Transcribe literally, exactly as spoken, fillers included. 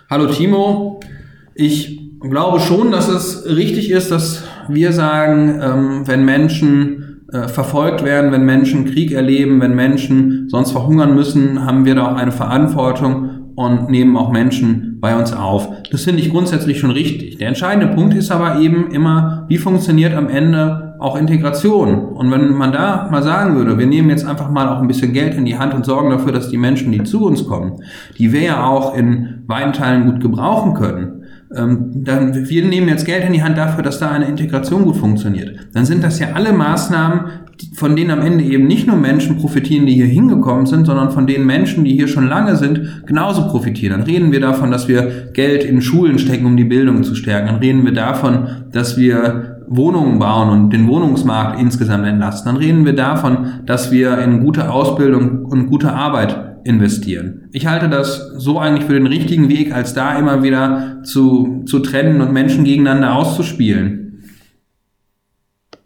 Hallo Timo, ich glaube schon, dass es richtig ist, dass wir sagen, ähm, wenn Menschen äh, verfolgt werden, wenn Menschen Krieg erleben, wenn Menschen sonst verhungern müssen, haben wir da auch eine Verantwortung und nehmen auch Menschen bei uns auf. Das finde ich grundsätzlich schon richtig. Der entscheidende Punkt ist aber eben immer, wie funktioniert am Ende auch Integration? Und wenn man da mal sagen würde, wir nehmen jetzt einfach mal auch ein bisschen Geld in die Hand und sorgen dafür, dass die Menschen, die zu uns kommen, die wir ja auch in weiten Teilen gut gebrauchen können, ähm, dann wir nehmen jetzt Geld in die Hand dafür, dass da eine Integration gut funktioniert. Dann sind das ja alle Maßnahmen, von denen am Ende eben nicht nur Menschen profitieren, die hier hingekommen sind, sondern von den Menschen, die hier schon lange sind, genauso profitieren. Dann reden wir davon, dass wir Geld in Schulen stecken, um die Bildung zu stärken. Dann reden wir davon, dass wir Wohnungen bauen und den Wohnungsmarkt insgesamt entlasten. Dann reden wir davon, dass wir in gute Ausbildung und gute Arbeit investieren. Ich halte das so eigentlich für den richtigen Weg, als da immer wieder zu, zu trennen und Menschen gegeneinander auszuspielen.